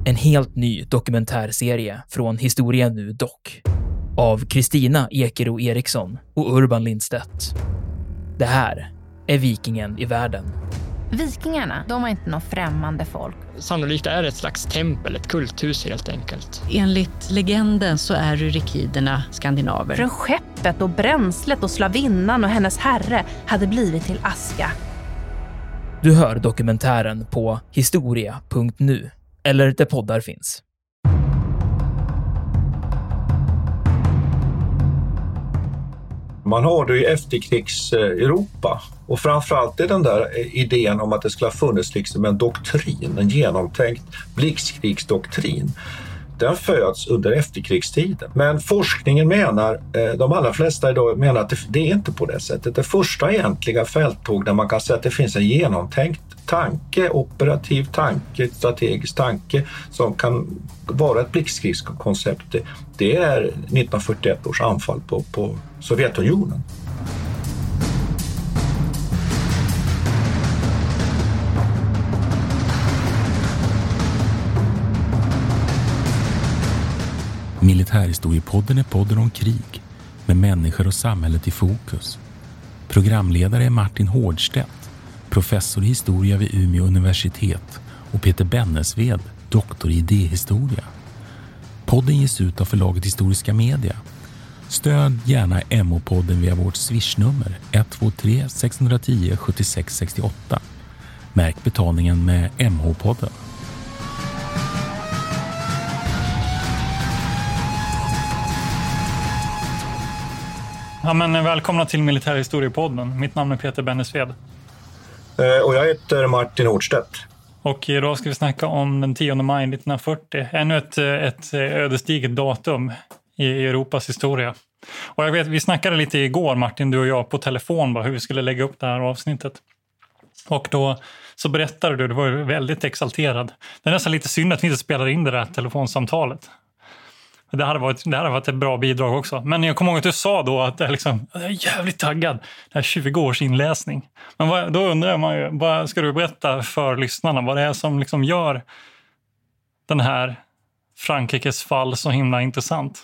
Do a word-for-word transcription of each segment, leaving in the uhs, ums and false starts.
En helt ny dokumentärserie från Historia Nu Dock av Kristina Ekero Eriksson och Urban Lindstedt. Det här är Vikingen i världen. Vikingarna, de var inte något främmande folk. Sannolikt är det ett slags tempel, ett kulthus helt enkelt. Enligt legenden så är rykiderna skandinaver. Från skeppet och bränslet och slavinnan och hennes herre hade blivit till aska. Du hör dokumentären på historia punkt nu eller där poddar finns. Man har det i efterkrigs-Europa och framförallt är den där idén om att det skulle ha funnits liksom en doktrin, en genomtänkt blixtkrigsdoktrin. Den föds under efterkrigstiden. Men forskningen menar, de allra flesta idag menar att det är inte på det sättet. Det första egentliga fälttåg där man kan säga att det finns en genomtänkt tanke, operativ tanke, strategisk tanke som kan vara ett blixtkrigskoncept. Det är nittonhundrafyrtioett års anfall på, på Sovjetunionen. Militärhistoriepodden är podden om krig med människor och samhället i fokus. Programledare är Martin Hårdstedt, professor i historia vid Umeå universitet, och Peter Bennesved, doktor i idéhistoria. Podden ges ut av förlaget Historiska Media. Stöd gärna M O-podden via vårt swishnummer ett två tre sex ett noll sju sex sex åtta. Märk betalningen med M H-podden. Ja, men välkomna till Militärhistoriepodden. Mitt namn är Peter Bennesved. Och jag heter Martin Hårdstedt. Och idag ska vi snacka om den tionde maj nittonhundrafyrtio. Ännu ett, ett ödesdigert datum i Europas historia. Och jag vet, vi snackade lite igår, Martin, du och jag, på telefon bara, hur vi skulle lägga upp det här avsnittet. Och då så berättade du, du var väldigt exalterad. Det är nästan lite synd att vi inte spelade in det där telefonsamtalet. Det hade, varit, det hade varit ett bra bidrag också. Men jag kommer ihåg att du sa då att jag, liksom, jag är jävligt taggad. Det här tjugo års inläsning. Men vad, då undrar man ju, vad ska du berätta för lyssnarna? Vad det är som liksom gör den här Frankrikes fall så himla intressant?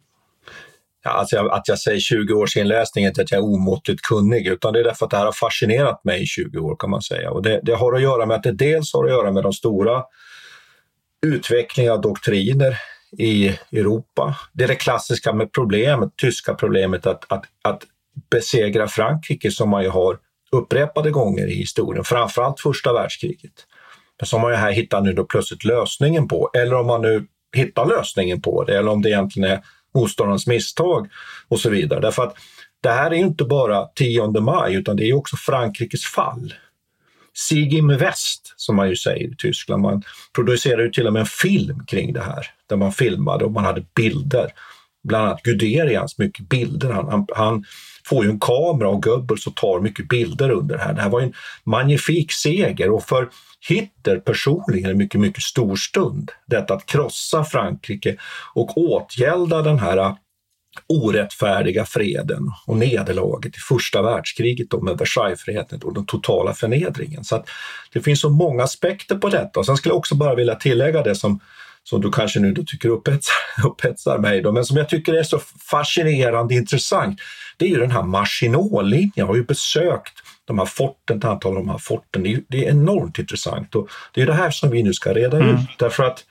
Ja, alltså jag, att jag säger tjugo års inläsning är inte att jag är omåttligt kunnig, utan det är därför att det här har fascinerat mig i tjugo år, kan man säga. Och det, det har att göra med att det dels har att göra med de stora utvecklingar av doktriner i Europa. Det är det klassiska med problemet, tyska problemet att, att, att besegra Frankrike, som man ju har upprepade gånger i historien, framförallt första världskriget. Men som man ju här hittar nu då plötsligt lösningen på, eller om man nu hittar lösningen på det, eller om det egentligen är motståndarens misstag och så vidare. Därför att det här är ju inte bara tionde maj, utan det är också Frankrikes fall. Sieg im West, som man ju säger i Tyskland. Man producerade ju till och med en film kring det här, där man filmade och man hade bilder. Bland annat Guderians mycket bilder. Han, han, han får ju en kamera och Goebbels och tar mycket bilder under det här. Det här var en magnifik seger, och för Hitler personligen en mycket, mycket stor stund. Detta att krossa Frankrike och åtgälda den här orättfärdiga freden och nederlaget i första världskriget då, med Versaillesfreden och den totala förnedringen. Så att det finns så många aspekter på detta. Och sen skulle jag också bara vilja tillägga det som, som du kanske nu då tycker upphetsar, upphetsar mig då, men som jag tycker är så fascinerande intressant. Det är ju den här Maginot-linjen. Jag har ju besökt de här forten, ett antal av de här forten. Det är, det är enormt intressant, och det är det här som vi nu ska reda mm. ut. Därför att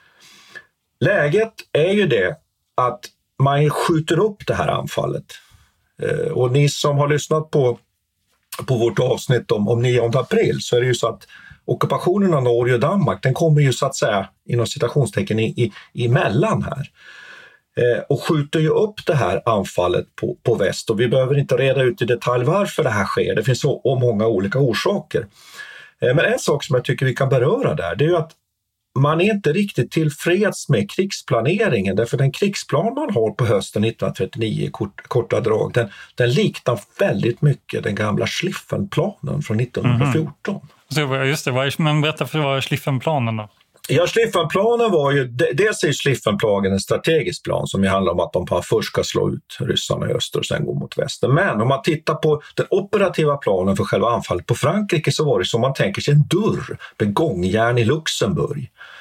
läget är ju det att man skjuter upp det här anfallet. Eh, och ni som har lyssnat på, på vårt avsnitt om, om nionde april, så är det ju så att ockupationen av Norge och Danmark, den kommer ju så att säga inom citationstecken i, i, emellan här. Eh, och skjuter ju upp det här anfallet på, på väst. Och vi behöver inte reda ut i detalj varför det här sker. Det finns så och många olika orsaker. Eh, men en sak som jag tycker vi kan beröra där, det är ju att man är inte riktigt tillfreds med krigsplaneringen, därför den krigsplan man har på hösten nittonhundratrettionio i kort, korta drag, den, den liknar väldigt mycket den gamla Schlieffenplanen från nittonhundrafjorton. Mm. Så just det, men berätta för vad är Schlieffenplanen då? Ja, Schlieffenplanen var ju, dels är Schlieffenplanen en strategisk plan som ju handlar om att de först ska slå ut ryssarna i öster och sen gå mot väster. Men om man tittar på den operativa planen för själva anfallet på Frankrike, så var det som man tänker sig en dörr med gångjärn i Luxemburg.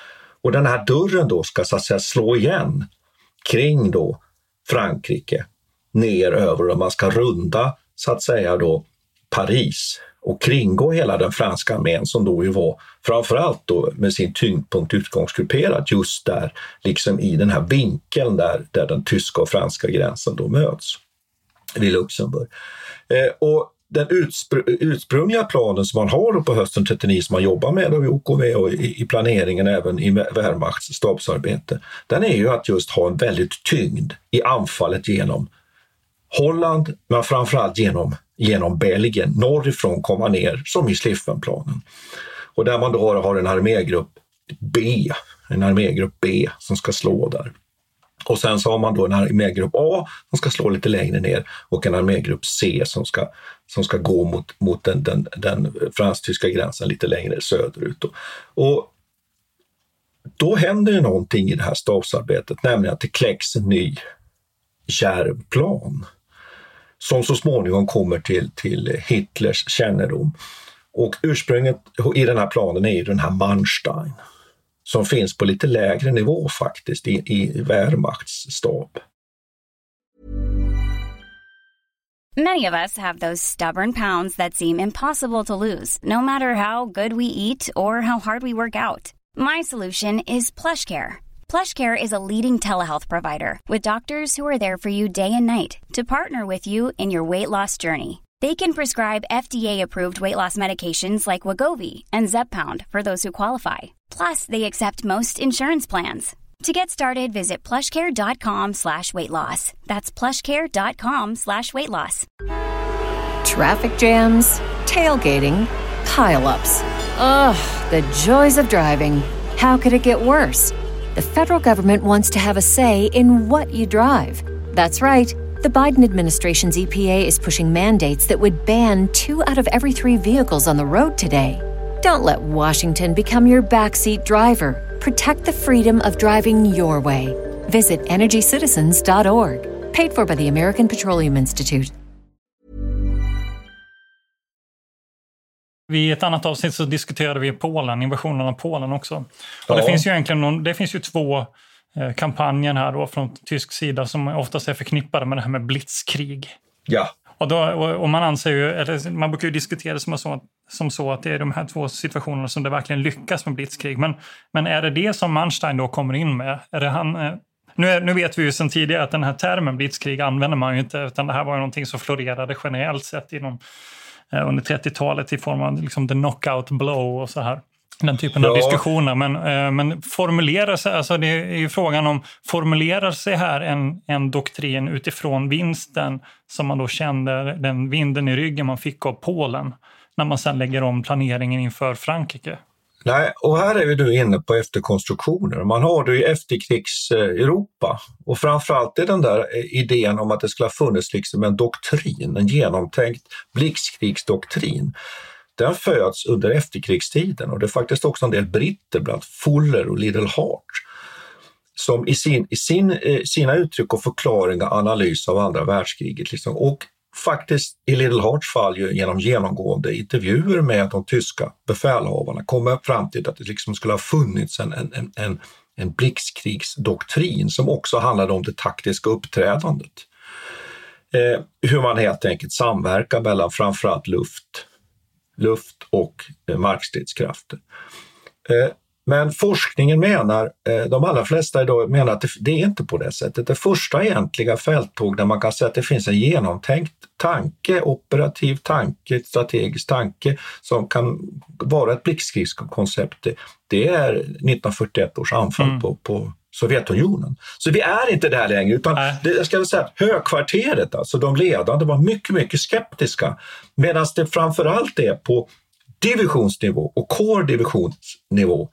Och den här dörren då ska så att säga slå igen kring då Frankrike ner över, och man ska runda så att säga då Paris och kringgå hela den franska armén som då ju var framförallt då med sin tyngdpunkt utgångsgrupperad just där, liksom i den här vinkeln där, där den tyska och franska gränsen då möts vid Luxemburg. Eh, och den utspr- ursprungliga planen som man har då på hösten trettionio som man jobbar med och i O K V och i, i planeringen även i Wehrmachts stabsarbete, den är ju att just ha en väldigt tyngd i anfallet genom Holland, men framförallt genom, genom Belgien, norrifrån komma ner som i Schlieffen-planen. Och där man då har en armégrupp B, en armégrupp B som ska slå där. Och sen så har man då en armégrupp A som ska slå lite längre ner och en armégrupp C som ska, som ska gå mot, mot den, den, den fransk-tyska gränsen lite längre söderut. Och då händer ju någonting i det här stabsarbetet, nämligen att det kläcks en ny djärv plan som så småningom kommer till, till Hitlers kännedom. Och ursprunget i den här planen är ju den här Manstein som finns på lite lägre nivå faktiskt i, i Wehrmachts stab. Many of us have those stubborn pounds that seem impossible to lose, no matter how good we eat or how hard we work out. My solution is PlushCare. PlushCare is a leading telehealth provider with doctors who are there for you day and night to partner with you in your weight loss journey. They can prescribe F D A-approved weight loss medications like Wegovy and Zepbound for those who qualify. Plus, they accept most insurance plans. To get started, visit plushcare.com slash weight loss. That's plushcare.com slash weight loss. Traffic jams, tailgating, pile-ups. Ugh, the joys of driving. How could it get worse? The federal government wants to have a say in what you drive. That's right. The Biden administration's E P A is pushing mandates that would ban two out of every three vehicles on the road today. Don't let Washington become your backseat driver. Protect the freedom of driving your way. Visit energy citizens dot org. Paid for by the American Petroleum Institute. I ett annat avsnitt så diskuterade vi Polen, invasionen av Polen också. Och ja. det finns ju egentligen någon, det finns ju två eh, kampanjer här då från tysk sida som oftast är förknippade med det här med blitzkrig. Ja. Och, då, och, och man anser ju, eller man brukar ju diskutera det som så, som så att det är de här två situationerna som det verkligen lyckas med blitzkrig. Men, men är det det som Manstein då kommer in med? Är det han... Eh, Nu, är, nu vet vi ju sedan tidigare att den här termen blitzkrig använder man ju inte, utan det här var ju någonting som florerade generellt sett inom, eh, under trettiotalet i form av liksom the knockout blow och så här. Den typen ja. av diskussioner. Men, eh, men formulerar sig, alltså det är ju frågan om, formulerar sig här en, en doktrin utifrån vinsten som man då kände, den vinden i ryggen man fick av Polen när man sedan lägger om planeringen inför Frankrike? Nej, och här är vi nu inne på efterkonstruktioner. Man har det i efterkrigs-Europa och framförallt är den där idén om att det skulle ha funnits liksom en doktrin, en genomtänkt blitzkrigsdoktrin. Den föds under efterkrigstiden och det är faktiskt också en del britter bland Fuller och Liddell Hart som i, sin, i sin, sina uttryck och förklaringar och analys av andra världskriget liksom, och faktiskt i Liddell Harts fall ju genom genomgående intervjuer med de tyska befälhavarna kommer fram till att det liksom skulle ha funnits en, en, en, en blitzkrigsdoktrin som också handlade om det taktiska uppträdandet. Eh, hur man helt enkelt samverkar mellan framförallt luft, luft och eh, markstridskrafter. Eh, Men forskningen menar, de allra flesta idag menar att det är inte på det sättet. Det första egentliga fälttåg där man kan säga att det finns en genomtänkt tanke, operativ tanke, strategisk tanke som kan vara ett blitzkrigskoncept, det är nittonhundrafyrtioett års anfall mm. på, på Sovjetunionen. Så vi är inte där längre, utan det, jag ska säga att högkvarteret, alltså de ledande, var mycket, mycket skeptiska. Medan det framförallt är på divisionsnivå och kårdivisionsnivå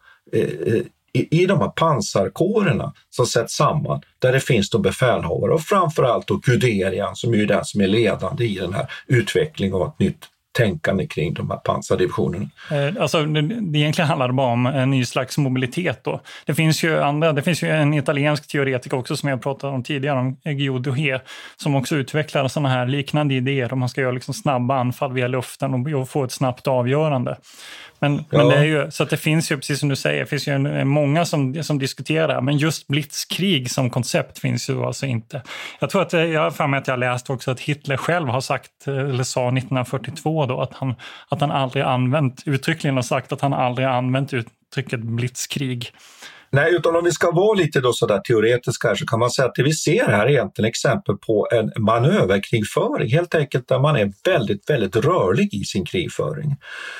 I, i de här pansarkårerna som sätts samman, där det finns då befälhavare och framförallt då Guderian som är den som är ledande i den här utvecklingen av ett nytt tänkande kring de här pansardivisionerna. Eh, alltså, det, det egentligen handlar bara om en ny slags mobilitet då. Det finns ju andra, det finns ju en italiensk teoretiker också som jag pratade om tidigare, om Guido Duhé, som också utvecklar sådana här liknande idéer om man ska göra liksom snabba anfall via luften och, och få ett snabbt avgörande. Men, ja. men det är ju, så att det finns ju, precis som du säger, det finns ju en, många som, som diskuterar, men just blitzkrig som koncept finns ju alltså inte. Jag tror att, jag har för mig att jag läst också att Hitler själv har sagt, eller sa nittonhundrafyrtiotvå då, att han, att han aldrig använt, uttryckligen har sagt att han aldrig använt uttrycket blitzkrig. Nej, utan om vi ska vara lite då sådär teoretiska här, så kan man säga att det vi ser här är egentligen exempel på en manöverkrigföring, helt enkelt där man är väldigt, väldigt rörlig i sin krigföring.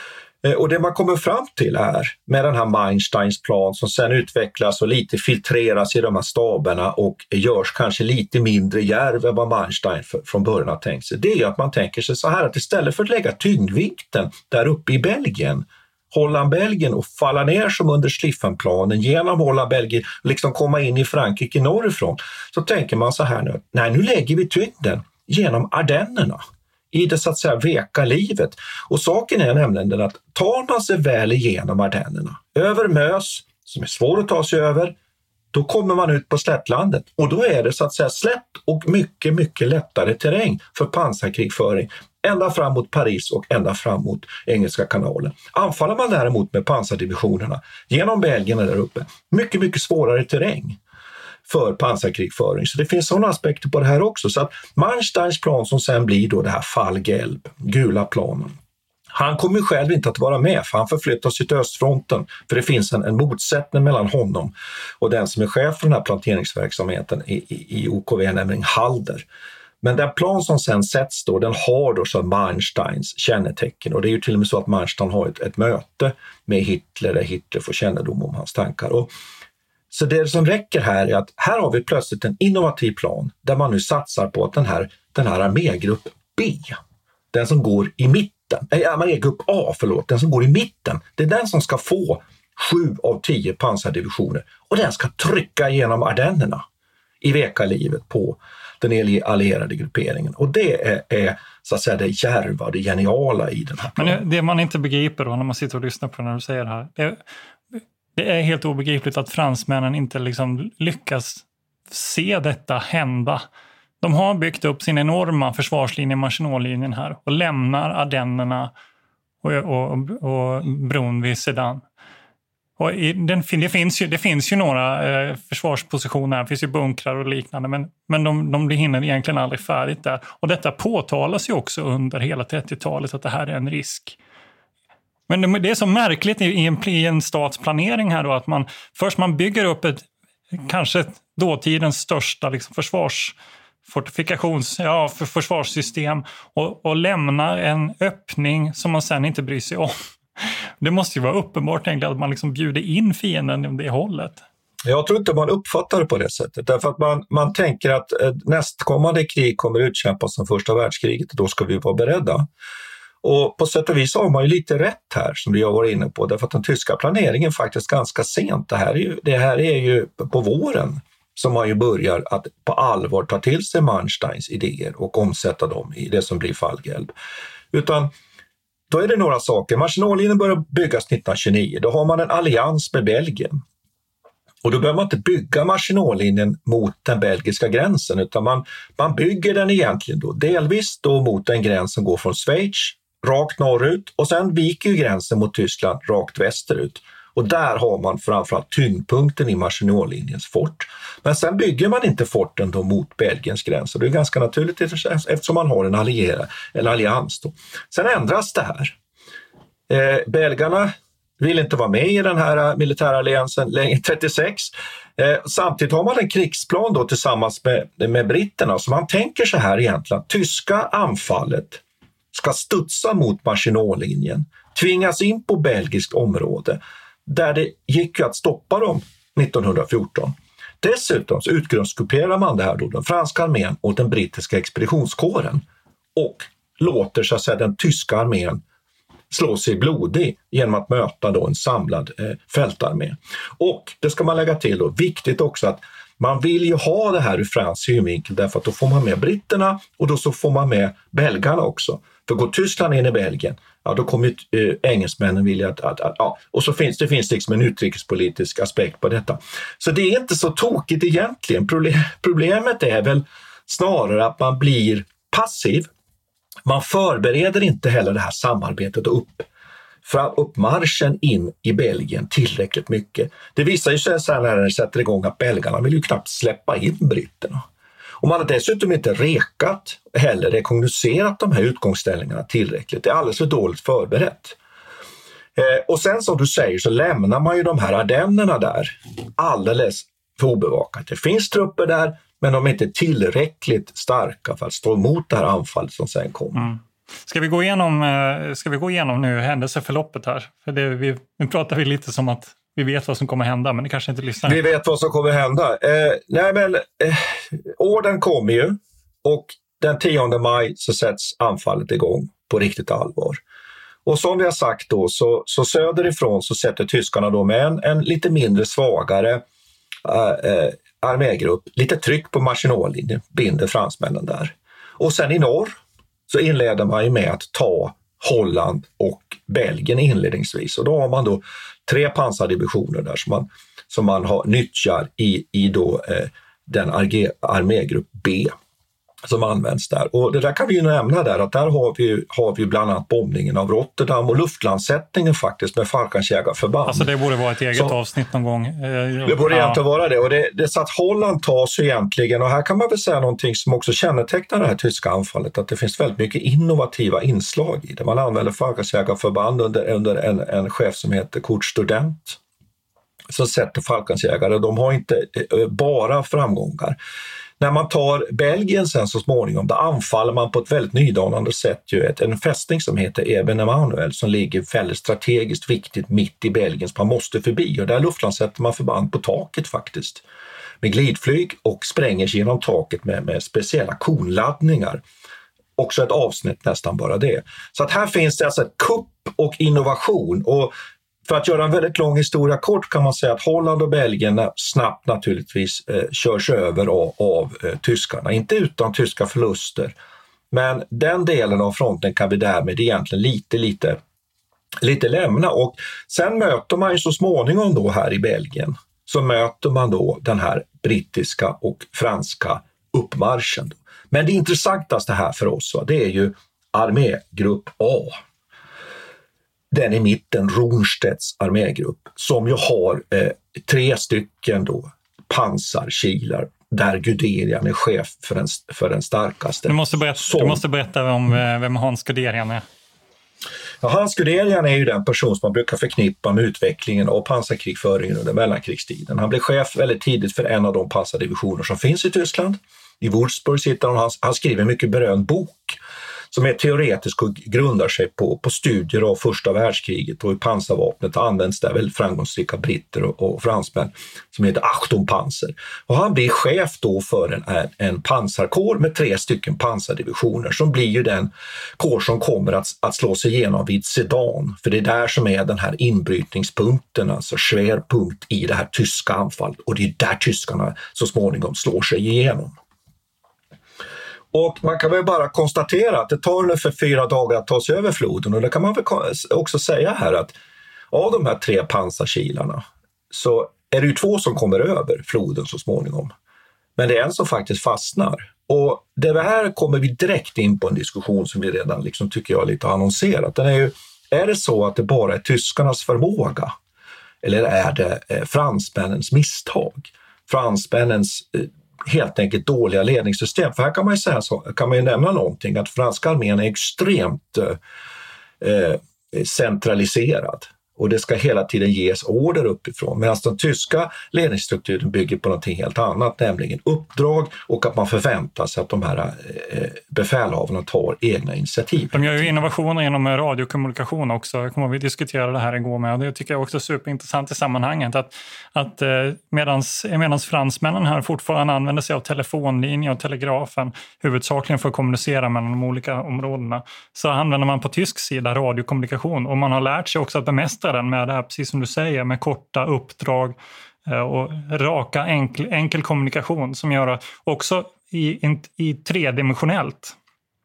Och det man kommer fram till är, med den här Mansteins plan som sen utvecklas och lite filtreras i de här staberna och görs kanske lite mindre djärv än vad Manstein från början har tänkt sig, det är att man tänker sig så här att istället för att lägga tyngdvikten där uppe i Belgien, Holland-Belgien och falla ner som under Schlieffen-planen genom Holland-Belgien, liksom komma in i Frankrike norrifrån, så tänker man så här nu, nej nu lägger vi tyngden genom Ardennerna i det så att säga veka livet. Och saken är nämligen den att tar man sig väl igenom Ardennerna, över Mös, som är svår att ta sig över, då kommer man ut på slättlandet. Och då är det så att säga slätt och mycket, mycket lättare terräng för pansarkrigföring. Ända fram mot Paris och ända fram mot Engelska kanalen. Anfaller man däremot med pansardivisionerna genom Belgien där uppe, mycket, mycket svårare terräng för pansarkrigföring. Så det finns sådana aspekter på det här också. Så att Mansteins plan som sen blir då det här Fallgelb, gula planen. Han kommer själv inte att vara med, för han förflyttar sig till östfronten. För det finns en, en motsättning mellan honom och den som är chef för den här planteringsverksamheten i, i, i O K V, nämligen Halder. Men den plan som sen sätts då, den har då så Mansteins kännetecken. Och det är ju till och med så att Manstein har ett, ett möte med Hitler där Hitler får kännedom om hans tankar. Och så det som räcker här är att här har vi plötsligt en innovativ plan där man nu satsar på att den här, den här armégrupp B, den som går i mitten, nej, armégrupp A, förlåt, den som går i mitten, det är den som ska få sju av tio pansardivisioner och den ska trycka igenom Ardennerna i veka-livet på den allierade grupperingen. Och det är, är så att säga det djärva, det geniala i den här planen. Men det man inte begriper då när man sitter och lyssnar på när du säger det här, det, det är helt obegripligt att fransmännen inte liksom lyckas se detta hända. De har byggt upp sin enorma försvarslinje, Maginotlinjen här, och lämnar Ardennerna och, och, och bron vid Sedan. Och i den, det, finns ju, det finns ju några eh, försvarspositioner, det finns ju bunkrar och liknande, men, men de, de hinner egentligen aldrig färdigt där. Och detta påtalas ju också under hela trettiotalet att det här är en risk. Men det, det är så märkligt i, i, en, i en statsplanering här då, att man först man bygger upp ett, kanske dåtidens största liksom, försvars fortifikations, ja, för försvarssystem och, och lämnar en öppning som man sen inte bryr sig om. Det måste ju vara uppenbart egentligen att man liksom bjuder in fienden i det hållet. Jag tror inte man uppfattar det på det sättet. Därför att man, man tänker att nästkommande krig kommer utkämpas som första världskriget och då ska vi vara beredda. Och på sätt och vis har man ju lite rätt här som vi har varit inne på. Därför att den tyska planeringen faktiskt ganska sent. Det här är ju, det här är ju på våren som man ju börjar att på allvar ta till sig Mansteins idéer och omsätta dem i det som blir Fallgelb. Utan då är det några saker. Maginotlinjen börjar byggas nittonhundratjugonio. Då har man en allians med Belgien. Och då behöver man inte bygga Maginotlinjen mot den belgiska gränsen, utan man, man bygger den egentligen då delvis då mot en gräns som går från Schweiz rakt norrut och sen viker ju gränsen mot Tyskland rakt västerut. Och där har man framförallt tyngdpunkten i Maginotlinjens fort. Men sen bygger man inte forten då mot Belgiens gräns. Och det är ganska naturligt eftersom man har en, alliera, en allians. Då. Sen ändras det här. Eh, belgarna vill inte vara med i den här militäralliansen längre trettiosex. Eh, samtidigt har man en krigsplan då tillsammans med, med britterna. Så man tänker så här egentligen. Tyska anfallet ska studsa mot Maginotlinjen. Tvingas in på belgiskt område. Där det gick ju att stoppa dem nittonhundrafjorton. Dessutom så utgrundsgrupperar man det här då, den franska armén och den brittiska expeditionskåren och låter så att säga den tyska armén slå sig blodig genom att möta då en samlad eh, fältarmé. Och det ska man lägga till då, viktigt också att man vill ju ha det här ur fransk synvinkel därför att då får man med britterna och då så får man med belgarna också. För går Tyskland in i Belgien, ja, då kommer ju äh, engelsmännen vilja att, att, att ja, och så finns det finns liksom en utrikespolitisk aspekt på detta. Så det är inte så tokigt egentligen. Problem, problemet är väl snarare att man blir passiv. Man förbereder inte heller det här samarbetet upp för uppmarschen in i Belgien tillräckligt mycket. Det visar ju sig sen när det sätter igång att belgarna vill ju knappt släppa in britterna. Och man har dessutom inte rekat heller rekognoserat de här utgångsställningarna tillräckligt. Det är alldeles för dåligt förberett. Eh, och sen som du säger så lämnar man ju de här ardennerna där alldeles för obevakat. Det finns trupper där, men de är inte tillräckligt starka för att stå emot det här anfallet som sen kommer. Mm. Ska vi gå igenom, ska vi gå igenom nu händelseförloppet här? För det, vi, nu pratar vi lite som att vi vet vad som kommer hända, men det kanske inte lyssnar. Vi vet vad som kommer hända. Eh, nej men, eh, orden kommer ju och den tionde maj så sätts anfallet igång på riktigt allvar. Och som vi har sagt då, så, så söderifrån så sätter tyskarna då med en, en lite mindre svagare eh, eh, armégrupp, lite tryck på Maginot-linjen, binder fransmännen där. Och sen i norr så inleder man ju med att ta Holland och Belgien inledningsvis. Och då har man då tre pansardivisioner där som man, som man har, nyttjar i, i då, eh, den armégrupp B som används där. Och det där kan vi ju nämna där att där har vi, har vi bland annat bombningen av Rotterdam och luftlandsättningen faktiskt med Fallskärmsjägarförband. Alltså det borde vara ett eget så, avsnitt någon gång. Det borde ja. egentligen vara det. Och det, det så att Holland tas egentligen, och här kan man väl säga någonting som också kännetecknar det här tyska anfallet, att det finns väldigt mycket innovativa inslag i det. Man använder Fallskärmsjägarförband under, under en, en chef som heter Kurt Student som sätter Fallskärmsjägare. De har inte bara framgångar. När man tar Belgien sen så småningom, då anfaller man på ett väldigt nydanande sätt ju ett, en fästning som heter Eben-Emanuel som ligger väldigt strategiskt viktigt mitt i Belgien som man måste förbi. Och där luftlandsätter man förband på taket faktiskt med glidflyg och spränger sig genom taket med, med speciella konladdningar. Också ett avsnitt nästan bara det. Så att här finns det alltså ett kupp och innovation. Och för att göra en väldigt lång historia kort kan man säga att Holland och Belgien snabbt naturligtvis eh, körs över av, av eh, tyskarna. Inte utan tyska förluster. Men den delen av fronten kan vi därmed egentligen lite, lite, lite lämna. Och sen möter man ju så småningom då här i Belgien. Så möter man då den här brittiska och franska uppmarschen. Men det intressantaste här för oss, va, det är ju armégrupp A. Den i mitten, Ronstedts armégrupp, som ju har eh, tre stycken då pansarkilar där Guderian är chef för den, för den starkaste. Du måste berätta, som, du måste berätta om eh, vem Hans Guderian är. Ja, Hans Guderian är ju den person som man brukar förknippa med utvecklingen av pansarkrigföringen under mellankrigstiden. Han blev chef väldigt tidigt för en av de pansardivisioner som finns i Tyskland. I Würzburg sitter han, han, han skriver en mycket berömd bok som är teoretisk och grundar sig på, på studier av första världskriget och hur pansarvapnet används där väldigt framgångsrika britter och, och fransmän som heter Achtung Panzer. Och han blir chef då för en, en pansarkår med tre stycken pansardivisioner som blir ju den kår som kommer att, att slå sig igenom vid Sedan. För det är där som är den här inbrytningspunkten, alltså schwerpunkt i det här tyska anfallet, och det är där tyskarna så småningom slår sig igenom. Och man kan väl bara konstatera att det tar ungefär fyra dagar att ta sig över floden, och det kan man väl också säga här att av de här tre pansarkilarna så är det ju två som kommer över floden så småningom. Men det är en som faktiskt fastnar. Och det här kommer vi direkt in på en diskussion som vi redan liksom tycker jag lite har annonserat. Den är ju, är det så att det bara är tyskarnas förmåga eller är det eh, fransmännens misstag? Fransmännens eh, helt enkelt dåliga ledningssystem. För här kan man ju säga så, kan man ju nämna någonting att franska armén är extremt eh, centraliserad. Och det ska hela tiden ges order uppifrån. Medan den tyska ledningsstrukturen bygger på något helt annat, nämligen uppdrag och att man förväntar sig att de här eh, befälhavarna tar egna initiativ. De gör ju innovationer inom radiokommunikation också. Jag kommer att vi diskutera det här igår med. Och det tycker jag också är superintressant i sammanhanget. Att, att eh, medans, medans fransmännen här fortfarande använder sig av telefonlinjer och telegrafen huvudsakligen för att kommunicera mellan de olika områdena, så använder man på tysk sida radiokommunikation. Och man har lärt sig också att bemästra den med det här, precis som du säger, med korta uppdrag och raka enkel, enkel kommunikation som gör att också i, i tredimensionellt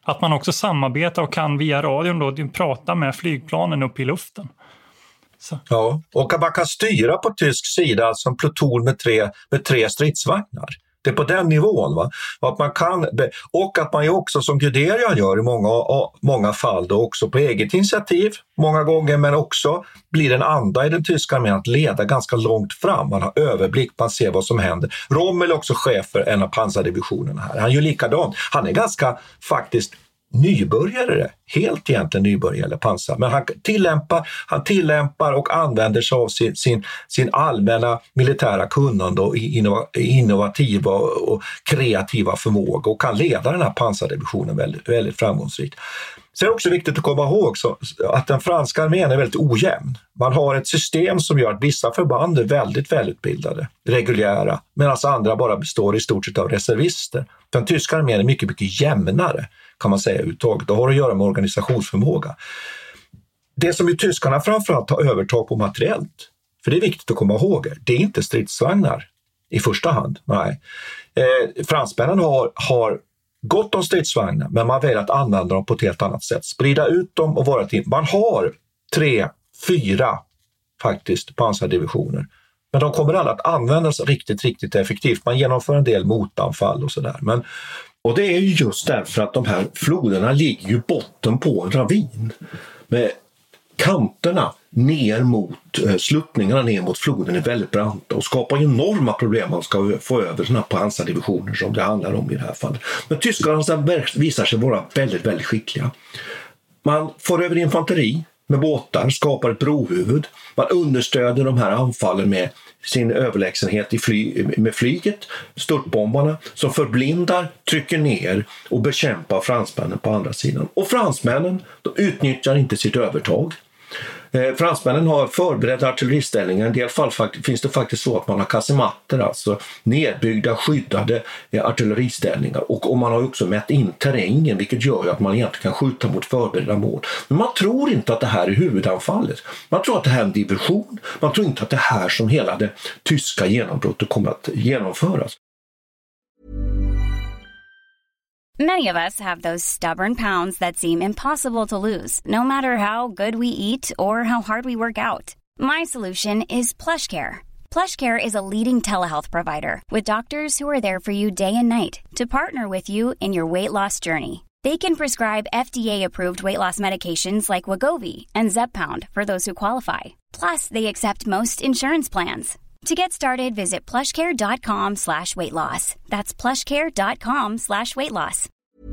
Att man också samarbetar och kan via radion då prata med flygplanen upp i luften. Så. Ja, och att man kan styra på tysk sida alltså en pluton med tre, med tre stridsvagnar. Det är på den nivån. Va? Och att man kan, och att man ju också som Guderian gör i många, många fall då också på eget initiativ många gånger, men också blir en anda i den tyska armén att leda ganska långt fram. Man har överblick, man ser vad som händer. Rommel är också chef för en av pansardivisionerna här. Han gör likadant. Han är ganska faktiskt nybörjare, helt egentligen nybörjare pansar, men han tillämpar, han tillämpar och använder sig av sin, sin, sin allmänna militära kunnande och innovativa och kreativa förmåga och kan leda den här pansardivisionen väldigt, väldigt framgångsrikt. Sen är det också viktigt att komma ihåg så, att den franska armén är väldigt ojämn. Man har ett system som gör att vissa förband är väldigt välutbildade, reguljära, medan andra bara består i stort sett av reservister. Den tyska armén är mycket, mycket jämnare kan man säga uttaget. Det har att göra med organisationsförmåga. Det som ju tyskarna framförallt har övertag på materiellt, för det är viktigt att komma ihåg, det är inte stridsvagnar i första hand. Nej. Eh, fransmännen har, har gott om stridsvagnar, men man väljer att använda dem på ett helt annat sätt. Sprida ut dem och vara till. Man har tre, fyra faktiskt pansardivisioner. Men de kommer alla att användas riktigt, riktigt effektivt. Man genomför en del motanfall och sådär. Men och det är ju just därför att de här floderna ligger ju botten på en ravin. Med kanterna ner mot, sluttningarna ner mot floden är väldigt branta och skapar enorma problem man ska få över sådana här pansardivisioner som det handlar om i det här fallet. Men tyskarna visar sig vara väldigt, väldigt skickliga. Man får över infanteri med båtar, skapar ett brohuvud. Man understöder de här anfallen med sin överlägsenhet i fly, med flyget, störtbombarna som förblindar, trycker ner och bekämpar fransmännen på andra sidan. Och fransmännen, de utnyttjar inte sitt övertag. Eh, fransmännen har förberedda artilleriställningar. I en del fall fakt- finns det faktiskt så att man har kasematter, alltså nedbyggda, skyddade eh, artilleriställningar. Och, och man har också mätt in terrängen, vilket gör ju att man egentligen kan skjuta mot förberedda mål. Men man tror inte att det här är huvudanfallet. Man tror att det här är en division. Man tror inte att det här som hela det tyska genombrottet kommer att genomföras. Many of us have those stubborn pounds that seem impossible to lose, no matter how good we eat or how hard we work out. My solution is PlushCare. PlushCare is a leading telehealth provider with doctors who are there for you day and night to partner with you in your weight loss journey. They can prescribe F D A-approved weight loss medications like Wegovy and Zepbound for those who qualify. Plus, they accept most insurance plans. To get started, visit plushcare.com slash weight loss. That's plushcare.com slash weight loss.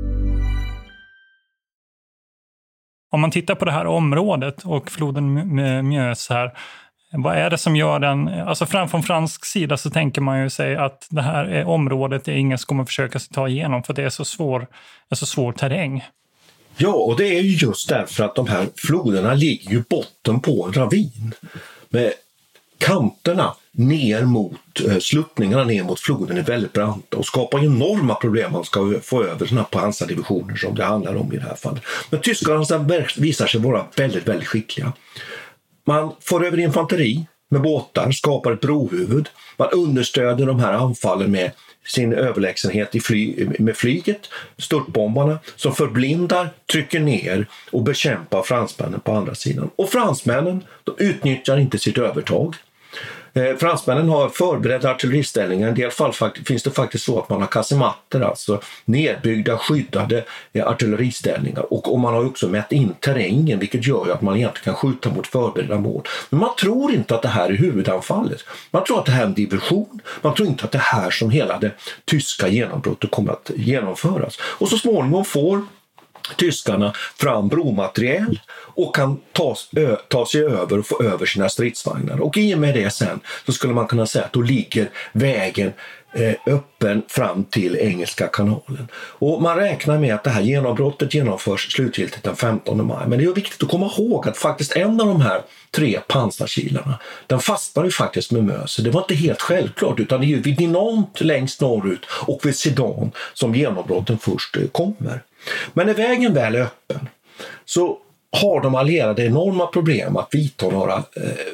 Om man tittar på det här området och floden Meuse här, vad är det som gör den, alltså fram från fransk sida så tänker man ju sig att det här är området är ingen som kommer försöka sig ta igenom för det är så svår, är så svår terräng. Ja, och det är ju just därför att de här floderna ligger ju botten på en ravin med kanterna ner mot sluttningarna ner mot floden är väldigt branta och skapar enorma problem man ska få över såna här pansardivisioner som det handlar om i det här fallet. Men tyskarna visar sig vara väldigt, väldigt skickliga. Man får över infanteri med båtar, skapar ett brohuvud. Man understöder de här anfallen med sin överlägsenhet i fly, med flyget, störtbombarna som förblindar, trycker ner och bekämpar fransmännen på andra sidan. Och fransmännen, de utnyttjar inte sitt övertag. Eh, fransmännen har förberedda artilleriställningar. I en del fall fakt- finns det faktiskt så att man har kasematter, alltså nedbyggda, skyddade eh, artilleriställningar. Och, och man har också mätt in terrängen, vilket gör ju att man egentligen kan skjuta mot förberedda mål. Men man tror inte att det här är huvudanfallet. Man tror att det här är en division. Man tror inte att det här som hela det tyska genombrottet kommer att genomföras. Och så småningom får tyskarna fram bromateriel och kan ta, ö, ta sig över och få över sina stridsvagnar. Och i och med det sen så skulle man kunna säga att då ligger vägen eh, öppen fram till Engelska kanalen. Och man räknar med att det här genombrottet genomförs slutgiltigt den femtonde maj. Men det är viktigt att komma ihåg att faktiskt en av de här tre pansarkilarna, den fastnar ju faktiskt med Meuse. Det var inte helt självklart, utan det är ju vid Dinant längst norrut och vid Sedan som genombrotten först kommer. Men när vägen väl är öppen så har de allierade enorma problem att vidta några eh,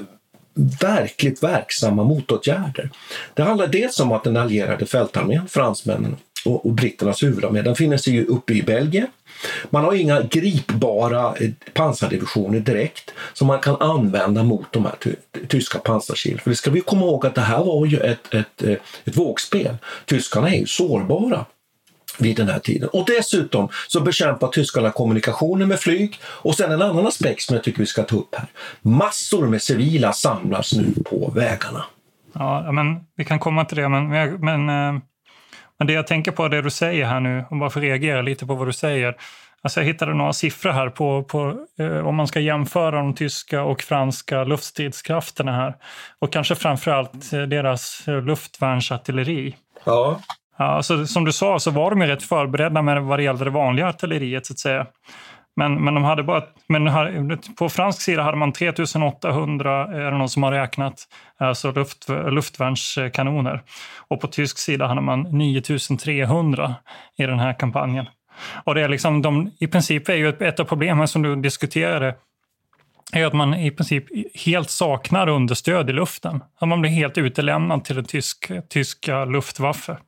verkligt verksamma motåtgärder. Det handlar dels om att den allierade fältarmén, fransmännen och, och britternas huvudarmé, den finns ju uppe i Belgien. Man har inga gripbara pansardivisioner direkt som man kan använda mot de här ty- tyska pansarkil. För det ska vi komma ihåg att det här var ju ett, ett, ett vågspel. Tyskarna är ju sårbara vid den här tiden. Och dessutom så bekämpar tyskarna kommunikationen med flyg. Och sen en annan aspekt som jag tycker vi ska ta upp här. Massor med civila samlas nu på vägarna. Ja, men vi kan komma till det. Men, men, men det jag tänker på är det du säger här nu. Och bara för att reagera lite på vad du säger. Alltså jag hittade några siffror här på, på eh, om man ska jämföra de tyska och franska luftstridskrafterna här. Och kanske framförallt deras luftvärnsartilleri. Ja. Ja, så, som du sa så var de ju rätt förberedda med vad det gällde det vanliga artilleriet så att säga. Men, men de hade bara, men här, på fransk sida hade man tre tusen åttahundra, är det någon som har räknat, alltså luft, luftvärnskanoner. Och på tysk sida hade man nio tusen trehundra i den här kampanjen. Och det är liksom, de, i princip är ju ett, ett av problemen som du diskuterade är att man i princip helt saknar understöd i luften. Att man blir helt utelämnad till det tysk, tyska luftwaffe.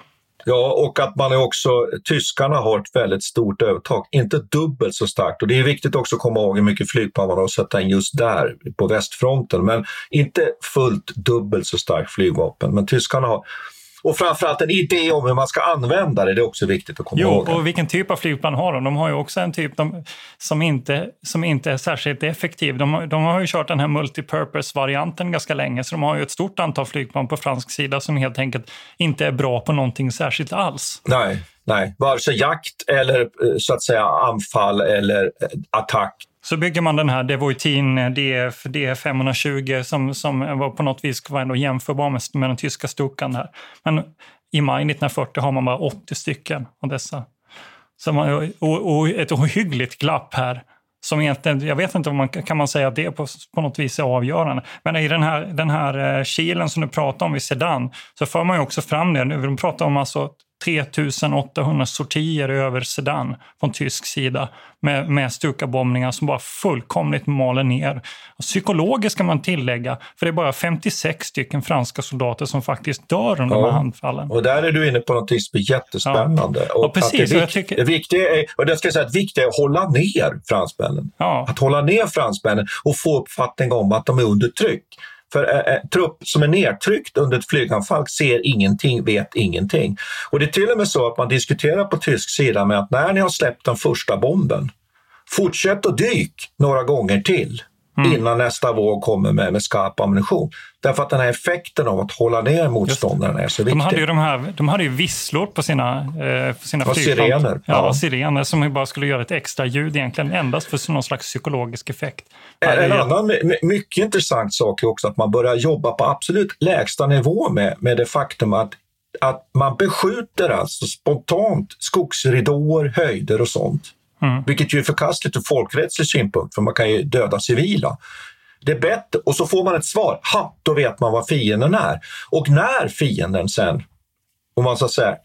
Ja, och att man är också, tyskarna har ett väldigt stort övertag, inte dubbelt så starkt. Och det är viktigt också att komma ihåg hur mycket flygplan man har att sätta in just där på västfronten. Men inte fullt dubbelt så starkt flygvapen. Men tyskarna har, och framförallt en idé om hur man ska använda det, det är också viktigt att komma jo, ihåg. Jo, och vilken typ av flygplan har de? De har ju också en typ de, som, inte, som inte är särskilt effektiv. De, de har ju kört den här multipurpose-varianten ganska länge, så de har ju ett stort antal flygplan på fransk sida som helt enkelt inte är bra på någonting särskilt alls. Nej, nej. Vare sig jakt eller så att säga anfall eller attack. Så bygger man den här Devoitin D F, D F femhundratjugo som, som var på något vis var ändå jämförbar med, med den tyska Stukan här. Men i maj nittonhundrafyrtio har man bara åttio stycken av dessa. Så man, och, och ett ohyggligt glapp här. Som egentligen, jag vet inte om man kan man säga att det på, på något vis är avgörande. Men i den här, den här kilen som du pratar om i Sedan så får man ju också fram det. Nu de pratar om alltså tre tusen åttahundra sortier över Sedan från tysk sida med, med Stuka-bombningar som bara fullkomligt maler ner. Och psykologiskt kan man tillägga, för det är bara femtiosex stycken franska soldater som faktiskt dör under ja, de här handfallen. Och där är du inne på något som är jättespännande. Ja. Och ja, precis. Det, jag tycker... det viktiga är, och det ska jag säga, att viktiga är att hålla ner fransmännen. Ja. Att hålla ner fransmännen och få uppfattning om att de är under tryck. För äh, trupp som är nedtryckt under ett flyganfall ser ingenting, vet ingenting. Och det är till och med så att man diskuterar på tysk sida med att när ni har släppt den första bomben, fortsätt att dyk några gånger till mm. innan nästa våg kommer med, med skarp ammunition. Därför att den här effekten av att hålla ner motståndarna är så viktig. De hade ju, de här, de hade ju visslor på sina, eh, på sina och flygplan. Sirener. Ja, ja, sirener som bara skulle göra ett extra ljud egentligen endast för någon slags psykologisk effekt. En, en annan mycket intressant sak är också att man börjar jobba på absolut lägsta nivå med, med det faktum att, att man beskjuter alltså spontant skogsridåer, höjder och sånt. Mm. Vilket ju är förkastligt ur folkrättslig synpunkt, för man kan ju döda civila. Det är bättre, och så får man ett svar. Ha, då vet man vad fienden är. Och när fienden sen, om man så att säga,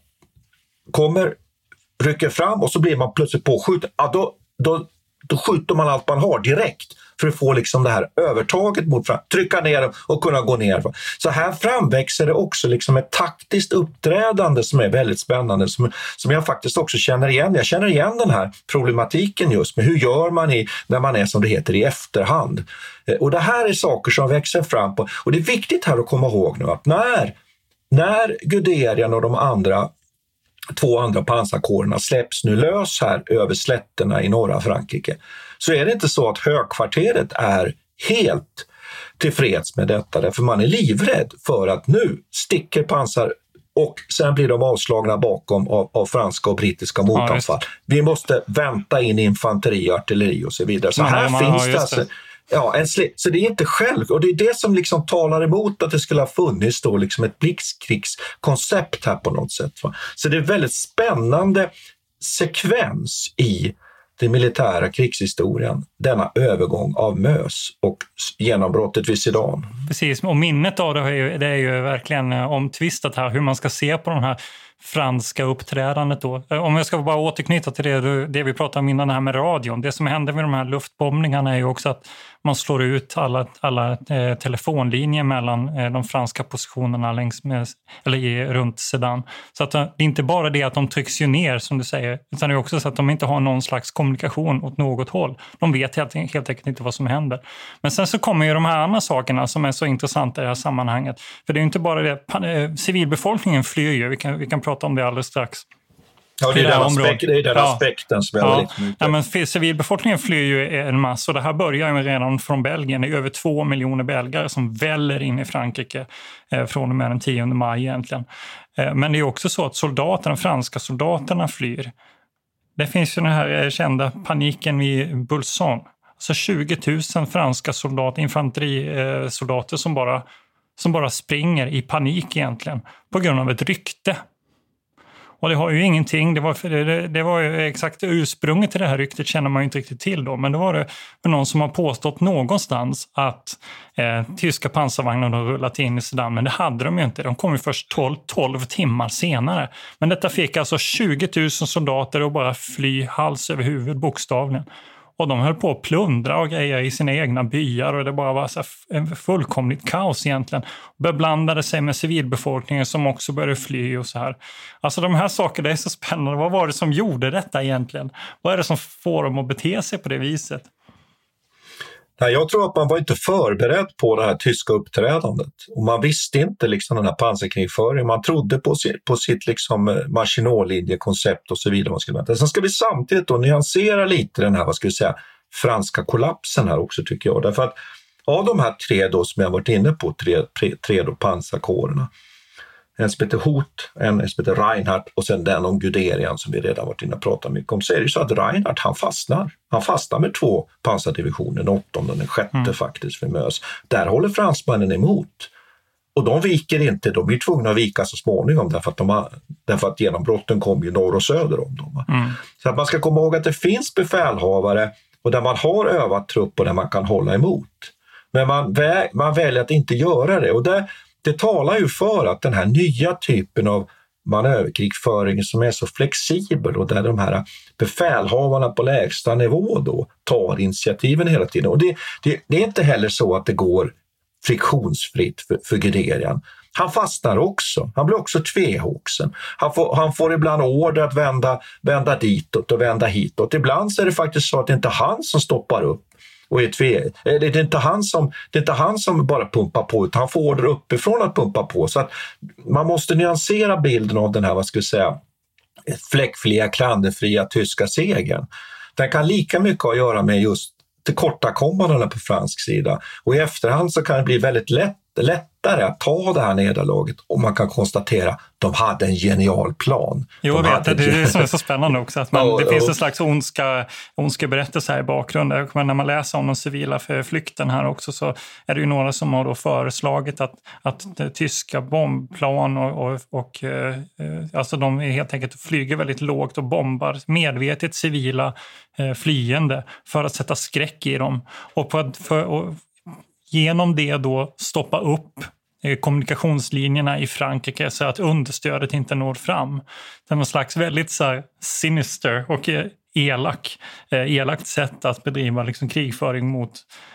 kommer, rycker fram och så blir man plötsligt påskjuten, ja, då, då, då skjuter man allt man har direkt för att få liksom det här övertaget mot fram, trycka ner och kunna gå ner. Så här framväxer det också liksom ett taktiskt uppträdande som är väldigt spännande, som, som jag faktiskt också känner igen. Jag känner igen den här problematiken just med hur gör man i, när man är som det heter i efterhand. Och det här är saker som växer fram på, och det är viktigt här att komma ihåg nu att när, när Guderian och de andra två andra pansarkårerna släpps nu lös här över slätterna i norra Frankrike, så är det inte så att högkvarteret är helt tillfreds med detta, därför man är livrädd för att nu sticker pansar och sen blir de avslagna bakom av, av franska och brittiska motanfall. Ja, vi måste vänta in infanteri, artilleri och så vidare. Så man, här man, finns ja, det alltså, ja, en sli- så det är inte själv, och det är det som liksom talar emot att det skulle ha funnits då liksom ett blixtkrigskoncept här på något sätt. Va? Så det är väldigt spännande sekvens i den militära krigshistorien, denna övergång av Mös och genombrottet vid Sedan. Precis, och minnet av det är ju, det är ju verkligen omtvistat här, hur man ska se på de här franska uppträdandet då. Om jag ska bara återknyta till det, det vi pratade om innan, det här med radion. Det som händer med de här luftbombningarna är ju också att man slår ut alla, alla eh, telefonlinjer mellan eh, de franska positionerna längs med, eller i, runt Sedan. Så att det är inte bara det att de trycks ju ner som du säger, utan det är också så att de inte har någon slags kommunikation åt något håll. De vet helt, helt enkelt inte vad som händer. Men sen så kommer ju de här andra sakerna som är så intressanta i det här sammanhanget. För det är ju inte bara det, civilbefolkningen flyr ju, vi kan, vi kan prata om det alldeles strax. Ja, det är den, aspekt, det är den ja. aspekten som jag ja. var lite mycket. Ja, men civilbefolkningen flyr ju en massa, och det här börjar ju redan från Belgien. Det är över två miljoner belgare som väller in i Frankrike eh, från och med den tionde maj egentligen. Eh, men det är också så att soldaterna, franska soldaterna flyr. Det finns ju den här kända paniken vid Bulson. Alltså tjugo tusen franska soldater, infanterisoldater som bara, som bara springer i panik egentligen på grund av ett rykte. Och det har ju ingenting, det var, det, det var ju exakt ursprunget till det här ryktet känner man ju inte riktigt till då. Men då var det någon som har påstått någonstans att eh, tyska pansarvagnar har rullat in i Sedan. Men det hade de ju inte, de kom ju först tolv, tolv timmar senare. Men detta fick alltså tjugo tusen soldater att bara fly hals över huvud bokstavligen. Och de höll på att plundra och grejer i sina egna byar, och det bara var så en fullkomligt kaos egentligen. Beblandade sig med civilbefolkningen som också började fly och så här. Alltså de här sakerna, det är så spännande. Vad var det som gjorde detta egentligen? Vad är det som får dem att bete sig på det viset? Nej, jag tror att man var inte förberedd på det här tyska uppträdandet. Och man visste inte liksom den här pansarkrigföringen. Man trodde på sitt, på sitt liksom Maginot-linjekoncept och så vidare. Man skulle Sen ska vi samtidigt då nyansera lite den här, vad ska vi säga, franska kollapsen här också tycker jag. Därför att av de här tre då som jag varit inne på, tre, tre, tre då pansarkårerna. En som heter Hot, en som heter Reinhardt och sen den om Guderian som vi redan varit inne och pratat mycket om. Så är det ju så att Reinhardt, han fastnar. Han fastnar med två pansardivisioner, den åttonde och den sjätte mm. faktiskt för Mös. Där håller fransmännen emot. Och de viker inte, de blir tvungna att vika så småningom därför att, de har, därför att genombrotten kommer ju norr och söder om dem. Mm. Så att man ska komma ihåg att det finns befälhavare och där man har övat trupp och där man kan hålla emot. Men man, vä- man väljer att inte göra det, och det Det talar ju för att den här nya typen av manöverkrigföring som är så flexibel och där de här befälhavarna på lägsta nivå då tar initiativen hela tiden. Och det, det, det är inte heller så att det går friktionsfritt för, för Guderian. Han fastnar också. Han blir också tvehågsen. Han får, han får ibland order att vända, vända ditåt och vända hitåt. Ibland så är det faktiskt så att det inte är han som stoppar upp. Och är tve, det, är inte han som, det är inte han som bara pumpar på, utan han får order uppifrån att pumpa på. Så att man måste nyansera bilden av den här, vad ska vi säga, fläckfria, klanderfria tyska segern. Den kan lika mycket att göra med just tillkortakommandena på fransk sida. Och i efterhand så kan det bli väldigt lätt, lättare att ta det här nederlaget om man kan konstatera att de hade en genial plan. Jo, jag de vet, det är det som är så spännande också. Att man, oh, det finns oh. en slags ondska, ondska berättelse här i bakgrunden. Men när man läser om den civila flykten här också så är det ju några som har då föreslagit att, att det tyska bombplan och, och, och eh, alltså de är helt enkelt flyger väldigt lågt och bombar medvetet civila eh, flyende för att sätta skräck i dem. Och, på att, för, och genom det då stoppa upp kommunikationslinjerna i Frankrike så att understödet inte når fram. Det är en slags väldigt så här sinister och elak, elakt sätt att bedriva liksom krigföring mot,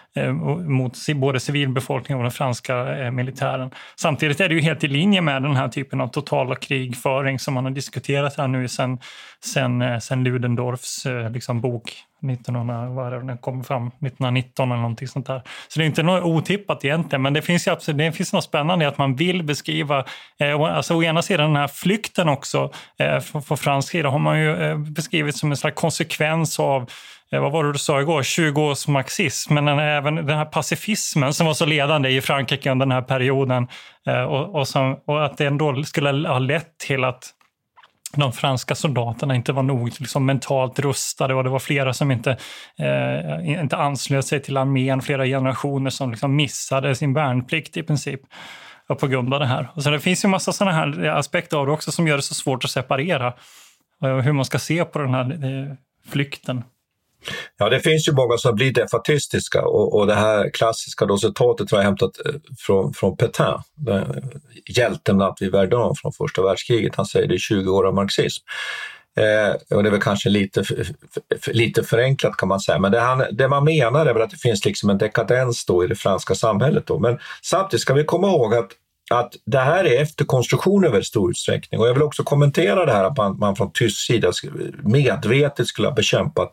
mot både civilbefolkningen och den franska militären. Samtidigt är det ju helt i linje med den här typen av totala krigföring som man har diskuterat här nu sen, sen, sen Ludendorffs liksom, bok nittonhundra, vad är det, den kom fram nittonhundranitton eller någonting sånt där. Så det är inte något otippat egentligen, men det finns ju absolut, det finns något spännande i att man vill beskriva, eh, alltså å ena sidan den här flykten också, eh, på fransk sida har man ju eh, beskrivit som en slags konsekvens av eh, vad var det du sa igår, tjugo års marxism, men den, även den här pacifismen som var så ledande i Frankrike under den här perioden eh, och, och, som, och att det ändå skulle ha lett till att de franska soldaterna inte var nog liksom, mentalt rustade och det var flera som inte, eh, inte anslöt sig till armén, flera generationer som liksom missade sin värnplikt i princip på grund av det här. Och så det finns ju en massa sådana här aspekter av det också som gör det så svårt att separera eh, hur man ska se på den här eh, flykten. Ja, det finns ju många som blir defatistiska och, och det här klassiska då citatet har jag hämtat från, från Pétain, hjälten att vid Verdun från första världskriget. Han säger det i tjugo år av marxism. Eh, och det är väl kanske lite, lite förenklat kan man säga, men det, han, det man menar är väl att det finns liksom en dekadens då i det franska samhället då. Men samtidigt ska vi komma ihåg att att det här är efterkonstruktion i väldigt stor utsträckning. Och jag vill också kommentera det här att man, man från tysk sida medvetet skulle ha bekämpat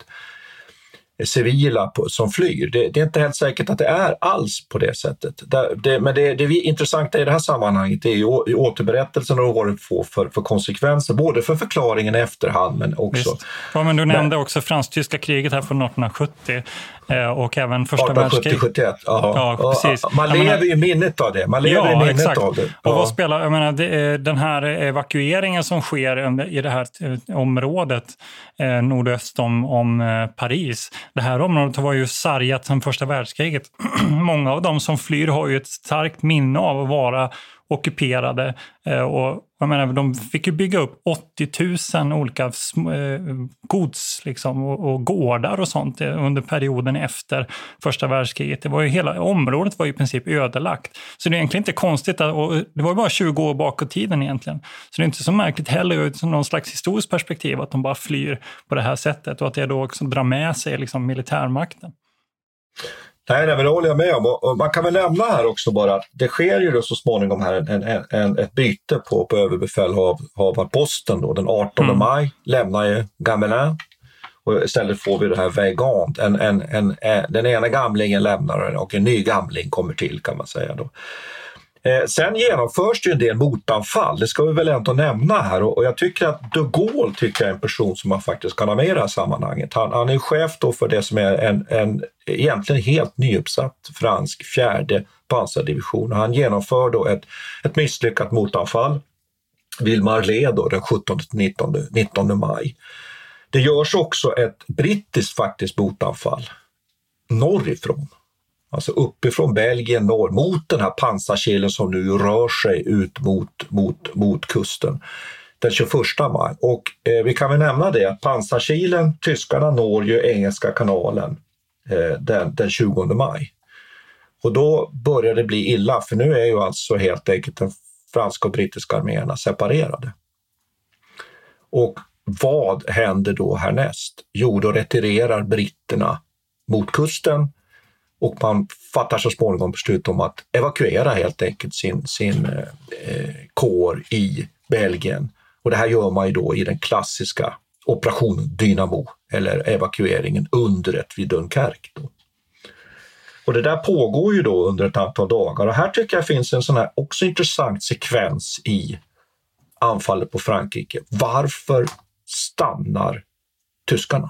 civila på, som flyr. Det, det är inte helt säkert att det är alls på det sättet. Det, det, men det, det intressanta i det här sammanhanget är ju i återberättelsen och vad det får för, för konsekvenser, både för förklaringen i efterhand men också... Ja, men du nämnde men, också fransk-tyska kriget här från arton sjuttio och även första världskriget. sjuttio-sjuttioett, ja. Ja, precis. Man lever menar, i minnet av det. Man lever ja, i minnet exakt. av det. Ja. Och vad spelar, jag menar, det, den här evakueringen som sker i det här området eh, nordöst om, om Paris. Det här området var ju sargat sedan första världskriget. Många av dem som flyr har ju ett starkt minne av att vara ockuperade och jag menar, de fick ju bygga upp åttio tusen olika gods liksom, och, och gårdar och sånt under perioden efter första världskriget. Det var ju hela området var ju i princip ödelagt. Så det är egentligen inte konstigt att, och det var ju bara tjugo år bakåt tiden egentligen. Så det är inte så märkligt heller som någon slags historiskt perspektiv att de bara flyr på det här sättet och att det då också drar med sig liksom, militärmakten. Nej, det håller jag med om. Och man kan väl nämna här också bara att det sker ju då så småningom här en, en, en, ett byte på, på överbefälhavarposten då. Den artonde mm. maj lämnar ju Gamelin och istället får vi det här Weygand. En, en, en, en, den ena gamlingen lämnar och en ny gamling kommer till kan man säga då. Eh, sen genomförs det ju en del motanfall, det ska vi väl ändå nämna här och, och jag tycker att de Gaulle tycker jag är en person som man faktiskt kan ha med i det här sammanhanget. Han, han är chef då för det som är en, en egentligen helt nyuppsatt fransk fjärde pansardivision och han genomför då ett, ett misslyckat motanfall vid Marlé då den sjuttonde till nittonde maj. Det görs också ett brittiskt faktiskt motanfall norrifrån. Alltså uppifrån Belgien norr mot den här pansarkilen som nu rör sig ut mot, mot, mot kusten den tjugoförsta maj. Och eh, vi kan väl nämna det att pansarkilen, tyskarna når ju Engelska kanalen eh, den, den tjugonde maj. Och då börjar det bli illa för nu är ju alltså helt enkelt den franska och brittiska arméerna separerade. Och vad händer då härnäst? Jo, då retirerar britterna mot kusten. Och man fattar så småningom beslut om att evakuera helt enkelt sin, sin eh, kår i Belgien. Och det här gör man ju då i den klassiska operationen Dynamo, eller evakueringen undret vid Dunkerque. Då. Och det där pågår ju då under ett antal dagar. Och här tycker jag finns en sån här också intressant sekvens i anfallet på Frankrike. Varför stannar tyskarna?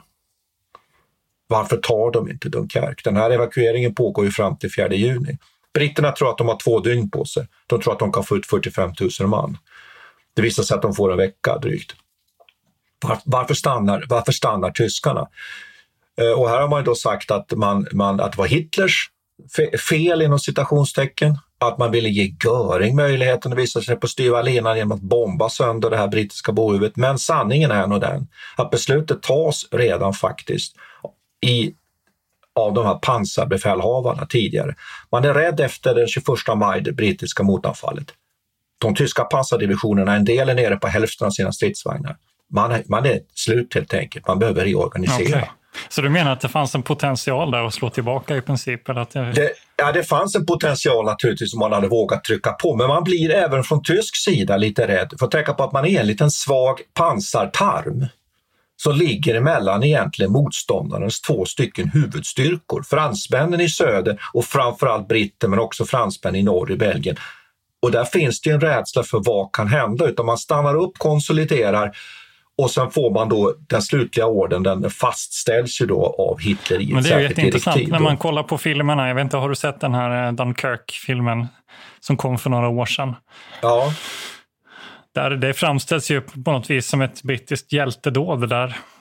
Varför tar de inte Dunkerque? Den här evakueringen pågår ju fram till fjärde juni. Britterna tror att de har två dygn på sig. De tror att de kan få ut fyrtiofem tusen man. Det visar sig att de får en vecka drygt. Var, varför, stannar, varför stannar tyskarna? Eh, och här har man ju då sagt att, man, man, att det var Hitlers fe, fel inom citationstecken. Att man ville ge Göring möjligheten att visa sig på styva linan genom att bomba sönder det här brittiska bohuvudet. Men sanningen är nog den att beslutet tas redan faktiskt i, av de här pansarbefälhavarna tidigare. Man är rädd efter den tjugoförsta maj, det brittiska motanfallet. De tyska pansardivisionerna, en del är nere på hälften av sina stridsvagnar. Man är, man är slut helt enkelt, man behöver reorganisera. Okay. Så du menar att det fanns en potential där att slå tillbaka i princip? Eller att det... Det, ja, det fanns en potential naturligtvis om man hade vågat trycka på. Men man blir även från tysk sida lite rädd för att tänka på att man är en liten svag pansartarm som ligger emellan egentligen motståndarens två stycken huvudstyrkor. Fransmännen i söder och framförallt britter men också fransmän i norr i Belgien. Och där finns det en rädsla för vad kan hända, utan man stannar upp, konsoliderar och sen får man då den slutliga orden, den fastställs ju då av Hitler i ett Men det är ju jätteintressant när man kollar på filmerna, jag vet inte, har du sett den här Dunkirk-filmen som kom för några år sedan? Ja. Där det framställs ju på något vis som ett brittiskt hjältedåd där.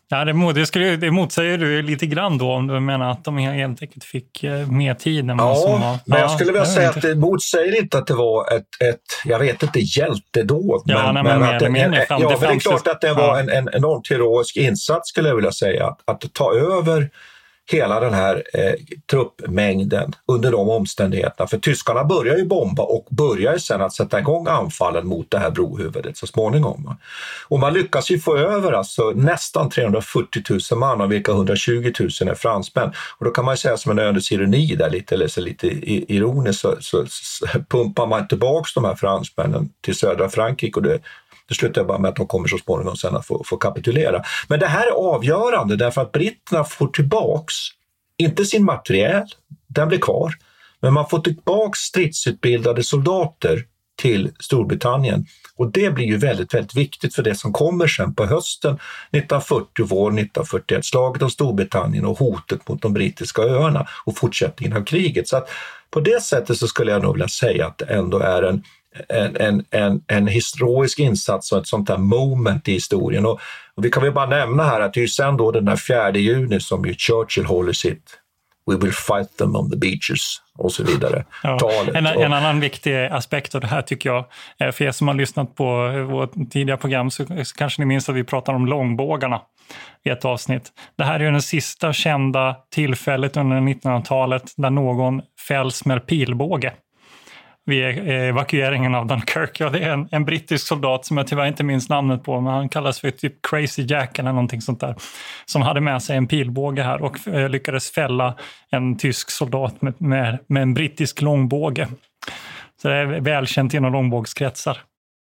Ja, det, det, skulle, det motsäger du lite grann då om du menar att de helt enkelt fick eh, mer tid än vad ja, som var. Men jag ja, skulle vilja säga inte. att det motsäger inte att det var ett, ett jag vet inte, hjältedåd. Ja, men, nej, men, men att det, mer, mer ja, men det är klart att det var ja. en, en enormt heroisk insats skulle jag vilja säga. Att, att ta över hela den här eh, truppmängden under de omständigheterna. För tyskarna börjar ju bomba och börjar sen att sätta igång anfallen mot det här brohuvudet så småningom. Och man lyckas ju få över alltså nästan trehundrafyrtio tusen man, av vilka hundratjugo tusen är fransmän. Och då kan man ju säga som en ödets ironi där lite, eller så lite ironiskt så, så, så pumpar man tillbaka de här fransmännen till södra Frankrike och det Det slutar bara med att de kommer så småningom sen att få, få kapitulera. Men det här är avgörande därför att britterna får tillbaks, inte sin materiel, den blir kvar, men man får tillbaks stridsutbildade soldater till Storbritannien. Och det blir ju väldigt, väldigt viktigt för det som kommer sen på hösten nittonhundrafyrtio, vår nittonhundrafyrtioett, slaget om Storbritannien och hotet mot de brittiska öarna och fortsättningen av kriget. Så att på det sättet så skulle jag nog vilja säga att det ändå är en En, en, en, en historisk insats och ett sånt där moment i historien. Och, och vi kan väl bara nämna här att det är sen då den där fjärde juni som ju Churchill håller sitt "We will fight them on the beaches" och så vidare. Ja. Talet. En, och, en annan viktig aspekt av det här tycker jag, för er som har lyssnat på vårt tidigare program så, så kanske ni minns att vi pratar om långbågarna i ett avsnitt. Det här är ju den sista kända tillfället under nittonhundratalet där någon fälls med pilbåge vid evakueringen av Dunkirk. Ja, det är en, en brittisk soldat som jag tyvärr inte minns namnet på, men han kallas för typ Crazy Jack eller någonting sånt där, som hade med sig en pilbåge här och eh, lyckades fälla en tysk soldat med, med, med en brittisk långbåge. Så det är välkänt inom långbågskretsar.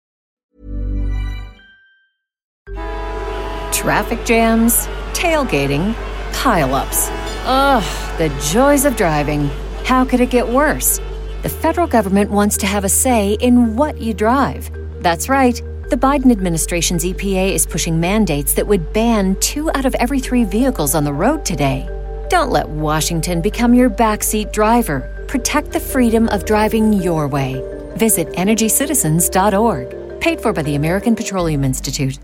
Traffic jams, tailgating, pile-ups. Ugh, the joys of driving. How could it get worse? The federal government wants to have a say in what you drive. That's right. The Biden administration's E P A is pushing mandates that would ban two out of every three vehicles on the road today. Don't let Washington become your backseat driver. Protect the freedom of driving your way. Visit energy citizens dot org. Paid for by the American Petroleum Institute.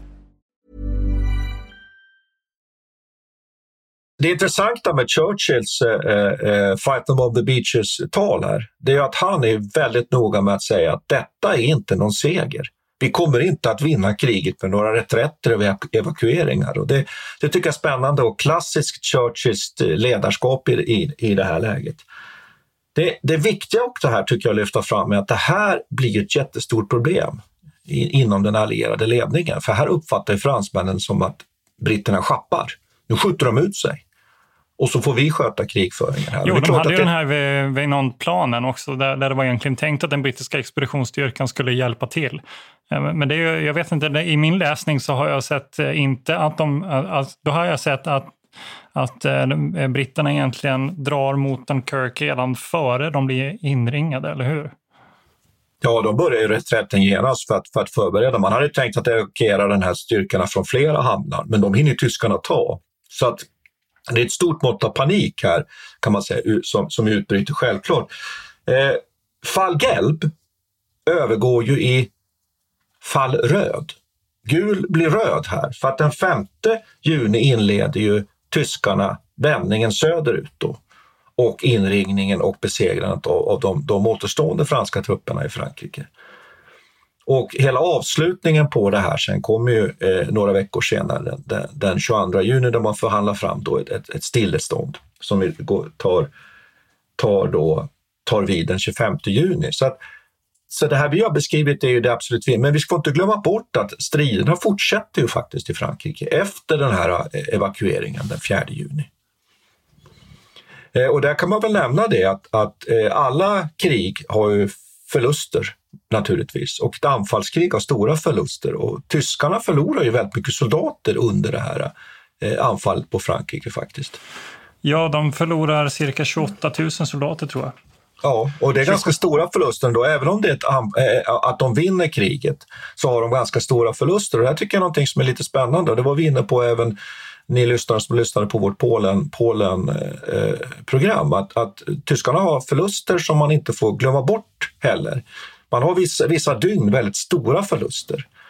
Det intressanta med Churchills eh, eh, Fight them on the beaches-tal här, det är att han är väldigt noga med att säga att detta är inte någon seger. Vi kommer inte att vinna kriget med några reträtter och evaku- evakueringar. Och det, det tycker jag är spännande och klassiskt Churchills ledarskap i, i, i det här läget. Det, det viktiga också här tycker jag att lyfta fram är att det här blir ett jättestort problem i, inom den allierade ledningen. För här uppfattar ju fransmännen som att britterna schappar. Nu skjuter de ut sig. Och så får vi sköta krigföringen här. Jo, det är de klart hade ju det... den här Veynon-planen också där, där det var egentligen tänkt att den brittiska expeditionsstyrkan skulle hjälpa till. Men det är ju, jag vet inte, i min läsning så har jag sett inte att de, alltså, då har jag sett att, att de, britterna egentligen drar mot Dunkirk redan före de blir inringade, eller hur? Ja, de börjar ju reträtten genast för att, för att förbereda. Man hade tänkt att evakuera den här styrkorna från flera hamnar, men de hinner tyskarna ta. Så att det är ett stort mått av panik här, kan man säga, som, som utbryter självklart. Eh, fall Gelb övergår ju i fall röd. Gul blir röd här, för att den femte juni inleder ju tyskarna vändningen söderut då. Och inringningen och besegrandet av, av de, de återstående franska trupperna i Frankrike. Och hela avslutningen på det här sen kommer ju eh, några veckor senare, den, den tjugoandra juni, där man förhandlar fram då ett, ett, ett stillestånd som går, tar, tar, då, tar vid den tjugofemte juni. Så, att, så det här vi har beskrivit är ju det absolut viktiga. Men vi ska inte glömma bort att striderna fortsätter ju faktiskt i Frankrike efter den här evakueringen den fjärde juni. Och där kan man väl nämna det att, att alla krig har ju förluster naturligtvis, och ett anfallskrig har stora förluster, och tyskarna förlorar ju väldigt mycket soldater under det här anfallet på Frankrike faktiskt. Ja, de förlorar cirka tjugoåtta tusen soldater tror jag. Ja, och det är ganska stora förluster då. Även om det är ett, att de vinner kriget så har de ganska stora förluster, och det här tycker jag är någonting som är lite spännande, och det var vi inne på även ni lyssnare som lyssnade på vårt Polen, Polen eh, program, att, att tyskarna har förluster som man inte får glömma bort heller. Man har vissa, vissa dygn väldigt stora förluster.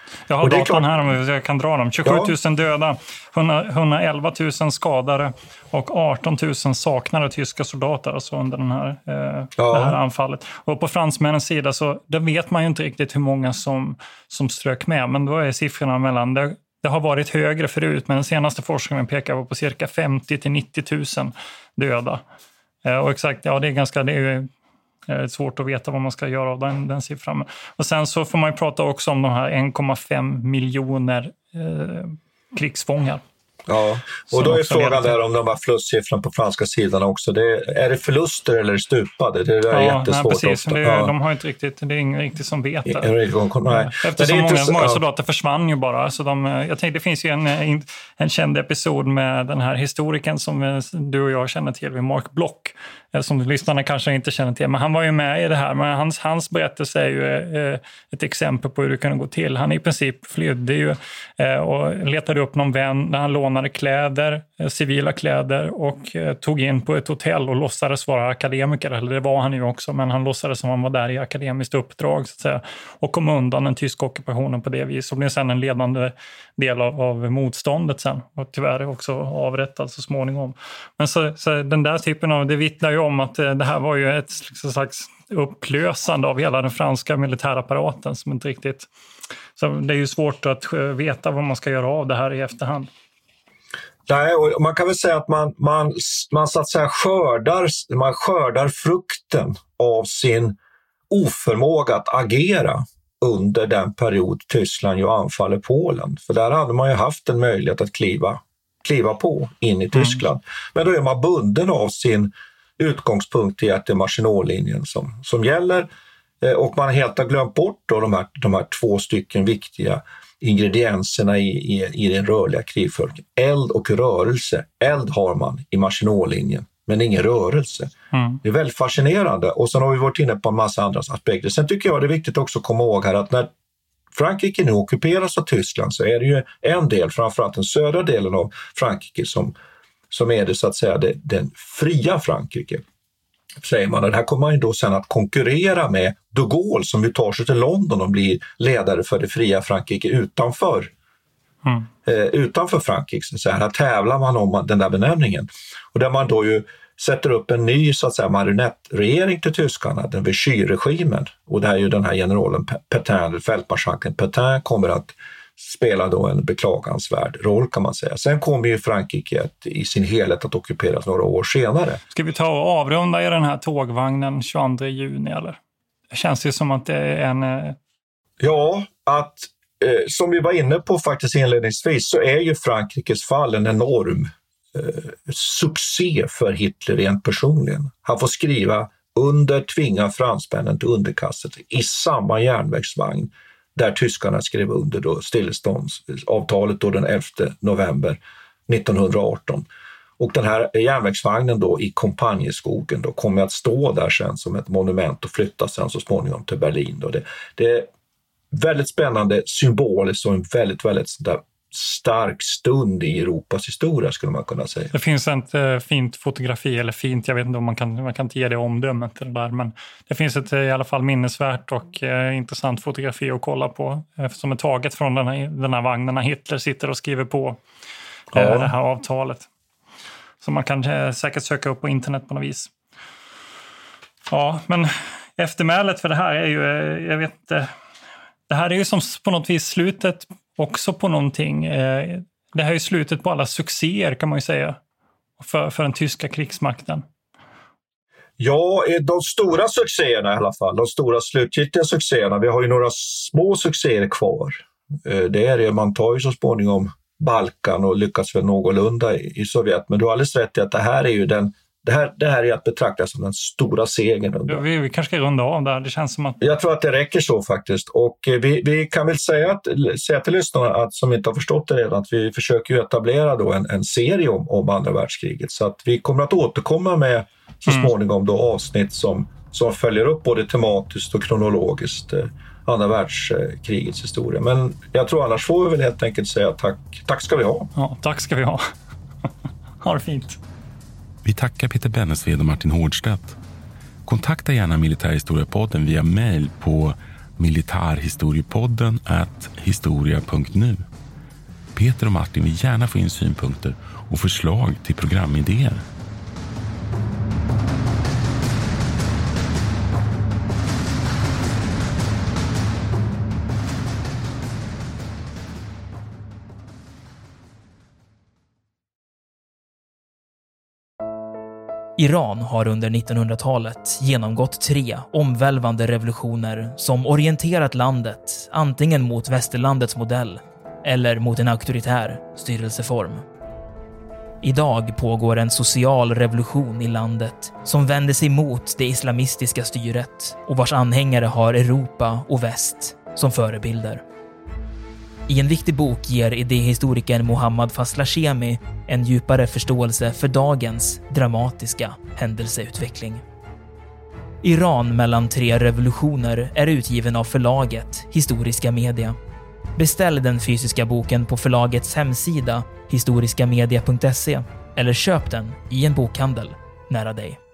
Jag har datan här om jag kan dra dem. tjugosju tusen döda, hundraelva tusen skadade och arton tusen saknade tyska soldater alltså under den här, eh, ja. det här anfallet. Och på fransmännens sida så där vet man ju inte riktigt hur många som, som strök med. Men då är siffrorna mellan... Det, det har varit högre förut, men den senaste forskningen pekar på cirka femtio till nittio tusen döda. Eh, och exakt, ja det är ganska... Det är ju, Det är svårt att veta vad man ska göra av den, den siffran. Och sen så får man ju prata också om de här en komma fem miljoner eh, krigsfångar. Ja, och då är frågan där om de här förlustsiffrorna på franska sidan också. Det är, är det förluster eller stupade? Det är ja, jättesvårt. Nej, precis. Ofta. Det, ja. De har inte riktigt, det är ingen riktigt som vet det. Nej. Eftersom många, många soldater försvann ju bara. Så de, jag tänkte, det finns ju en, en känd episod med den här historikern som du och jag känner till, Mark Block. Som lyssnarna kanske inte känner till. Men han var ju med i det här. Men hans, hans berättelse är ju eh, ett exempel på hur det kunde gå till. Han i princip flydde ju eh, och letade upp någon vän när han lånade kläder, eh, civila kläder och eh, tog in på ett hotell och låtsades vara akademiker. Eller det var han ju också, men han låtsades som han var där i akademiskt uppdrag så att säga. Och kom undan den tyska ockupationen på det viset. Och blev sen en ledande del av, av motståndet sen. Och tyvärr också avrättad så småningom. Men så, så den där typen av, det vittnar ju om att det här var ju ett slags upplösande av hela den franska militärapparaten som inte riktigt... Så det är ju svårt att veta vad man ska göra av det här i efterhand. Nej, och man kan väl säga att man, man, man så att säga skördar, man skördar frukten av sin oförmåga att agera under den period Tyskland ju anfaller Polen. För där hade man ju haft en möjlighet att kliva, kliva på in i Tyskland. Mm. Men då är man bunden av sin utgångspunkt i att det är Maginot-linjen som, som gäller. Eh, och man helt har glömt bort då de, här, de här två stycken viktiga ingredienserna i, i, i den rörliga krigföringen. Eld och rörelse. Eld har man i Maginot-linjen, men ingen rörelse. Mm. Det är väldigt fascinerande. Och sen har vi varit inne på en massa andra aspekter. Sen tycker jag det är viktigt också att komma ihåg här att när Frankrike nu ockuperas av Tyskland så är det ju en del, framförallt den södra delen av Frankrike som som är det så att säga det, den fria Frankrike, säger man. Och det här kommer man ju då sen att konkurrera med de Gaulle som ju tar sig till London och blir ledare för det fria Frankrike utanför, mm. eh, utanför Frankrike. Så här, här tävlar man om den där benämningen. Och där man då ju sätter upp en ny så att säga marionettregering till tyskarna, den Vichy-regimen. Och där är ju den här generalen Pétain, fältmarskalken Pétain kommer att spelar då en beklagansvärd roll kan man säga. Sen kommer ju Frankrike att, i sin helhet att ockuperas några år senare. Ska vi ta och avrunda i den här tågvagnen tjugoandra juni eller? Det känns ju som att det är en... Ja, att eh, som vi var inne på faktiskt inledningsvis så är ju Frankrikes fall en enorm eh, succé för Hitler rent personligen. Han får skriva under tvinga fransmännen till underkastelse i samma järnvägsvagn där tyskarna skrev under då stilleståndsavtalet då den elfte november nittonhundraarton. Och den här järnvägsvagnen då i Kompagneskogen då kommer att stå där sen som ett monument och flyttas sen så småningom till Berlin. Då. Det, det är väldigt spännande symboliskt och en väldigt, väldigt där stark stund i Europas historia skulle man kunna säga. Det finns ett äh, fint fotografi, eller fint, jag vet inte om man kan, man kan inte ge det omdömet det där, men det finns ett i alla fall minnesvärt och äh, intressant fotografi att kolla på äh, som är taget från den här, den här vagnen när Hitler sitter och skriver på äh, ja. det här avtalet. Så man kan äh, säkert söka upp på internet på något vis. Ja, men eftermälet för det här är ju, äh, jag vet inte, det här är ju som på något vis slutet också på någonting. Det här är ju slutet på alla succéer kan man ju säga för, för den tyska krigsmakten. Ja, de stora succéerna i alla fall. De stora slutgiltiga succéerna. Vi har ju några små succéer kvar. Det är det, man tar ju så småningom Balkan och lyckas väl någorlunda i Sovjet. Men du har alldeles rätt i att det här är ju den Det här, det här är att betrakta som den stora segern. Under. Vi, vi kanske ska runda av där. Det känns som att... Jag tror att det räcker så faktiskt. Och vi, vi kan väl säga, att, säga till lyssnarna att, som inte har förstått det redan, att vi försöker ju etablera då en, en serie om, om andra världskriget. Så att vi kommer att återkomma med så småningom då avsnitt som, som följer upp både tematiskt och kronologiskt eh, andra världskrigets historia. Men jag tror annars får vi väl helt enkelt säga tack. Tack ska vi ha. Ja, tack ska vi ha. Ha det fint. Vi tackar Peter Bennesved och Martin Hårdstedt. Kontakta gärna Militärhistoriepodden via mejl på militarhistoriepodden at historia punkt nu. Peter och Martin vill gärna få in synpunkter och förslag till programidéer. Iran har under nittonhundratalet genomgått tre omvälvande revolutioner som orienterat landet antingen mot västerlandets modell eller mot en auktoritär styrelseform. Idag pågår en social revolution i landet som vänder sig mot det islamistiska styret och vars anhängare har Europa och väst som förebilder. I en viktig bok ger idéhistorikern Mohammad Faslashemi en djupare förståelse för dagens dramatiska händelseutveckling. Iran mellan tre revolutioner är utgiven av förlaget Historiska Media. Beställ den fysiska boken på förlagets hemsida historiskamedia punkt se eller köp den i en bokhandel nära dig.